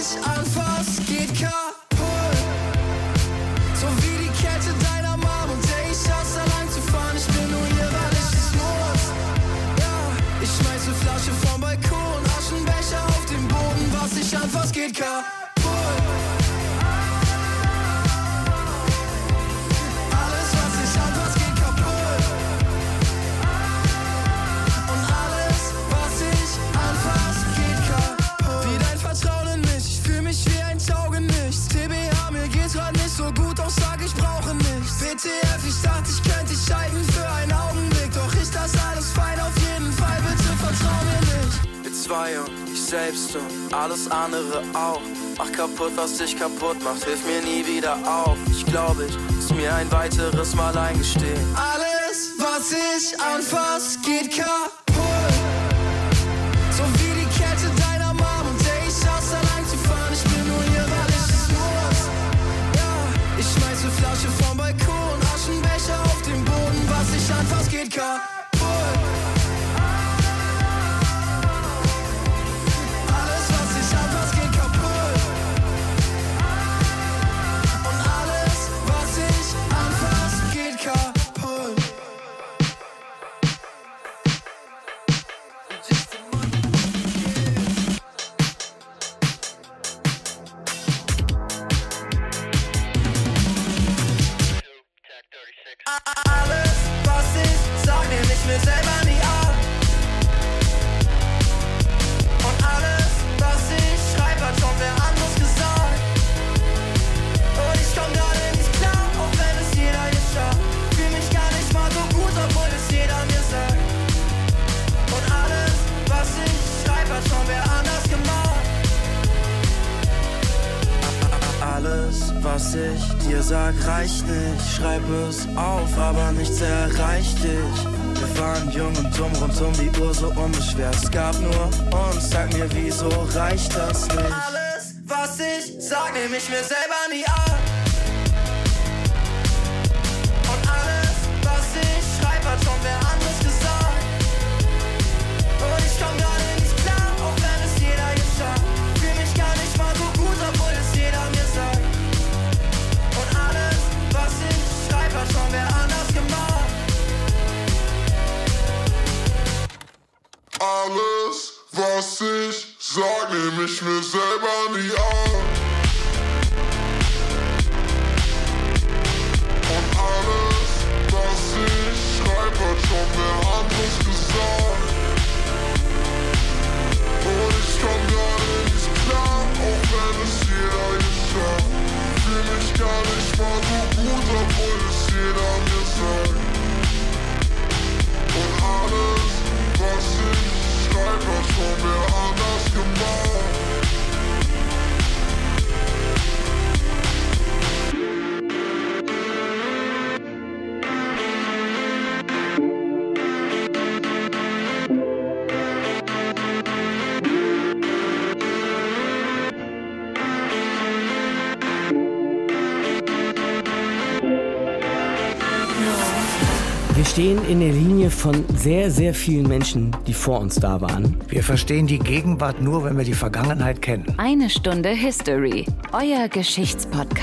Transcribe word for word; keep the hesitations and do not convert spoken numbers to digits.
ich anfass, geht kaputt. So wie die Kette deiner Mom und ey, ich hasse allein zu fahren. Ich bin nur hier, weil ich es muss. Ja, ich schmeiße Flasche vom Balkon, Aschenbecher auf den Boden. Was ich anfass, geht kaputt. W T F, ich dachte, ich könnte dich scheiden für einen Augenblick. Doch ist das alles fein, auf jeden Fall, bitte vertrau mir nicht. Wir zwei und ich selbst und alles andere auch. Mach kaputt, was dich kaputt macht, hilf mir nie wieder auf. Ich glaube, ich muss mir ein weiteres Mal eingestehen. Alles, was ich anfass, geht kaputt. So wie die Kette deiner Mom und ey, ich hasse allein zu fahren. Ich bin nur hier, weil ich es muss. Ja, ich schmeiße Flasche vom Balkon, Aschenbecher auf den Boden. Was ich anfass, geht kaputt. Alles, was ich anfass, geht kaputt. Und alles, was ich anfass, geht kaputt. Alles, was ich sag, nehm ich mir selber nie ab. Und alles, was ich schreib, hat schon wer anderes gesagt. Und ich komm gerade nicht klar, auch wenn es jeder hier schafft. Fühl mich gar nicht mal so gut, obwohl es jeder mir sagt. Und alles, was ich schreib, hat schon wer anders gemacht. Alles, was ich dir sag, reicht nicht. Schreib es auf, aber nichts erreicht dich. Wir waren jung und dumm, rund um die Uhr so unbeschwert. Es gab nur uns, sag mir, wieso reicht das nicht? Alles, was ich sag, nehm ich mir selber nie ab. Und alles, was ich schreib, hat schon wer anderes gesagt. Und ich komm gerade nicht klar, auch wenn es jeder hier schafft. Fühl mich gar nicht mal so gut, obwohl es jeder mir sagt. Und alles, was ich schreib, hat schon wer anders gemacht. Alles, was ich sag, nehm ich mir selber nie ab. Und alles, was ich schreib, hat schon wer anderes gesagt. Und ich komm gerade nicht klar, auch wenn es jeder hier schafft. Fühl mich gar nicht mal so gut, obwohl es jeder mir sagt. Und alles, was ich schreib, hat schon wer anders gemacht. Wir stehen in der Linie von sehr, sehr vielen Menschen, die vor uns da waren. Wir verstehen die Gegenwart nur, wenn wir die Vergangenheit kennen. Eine Stunde History, euer Geschichtspodcast.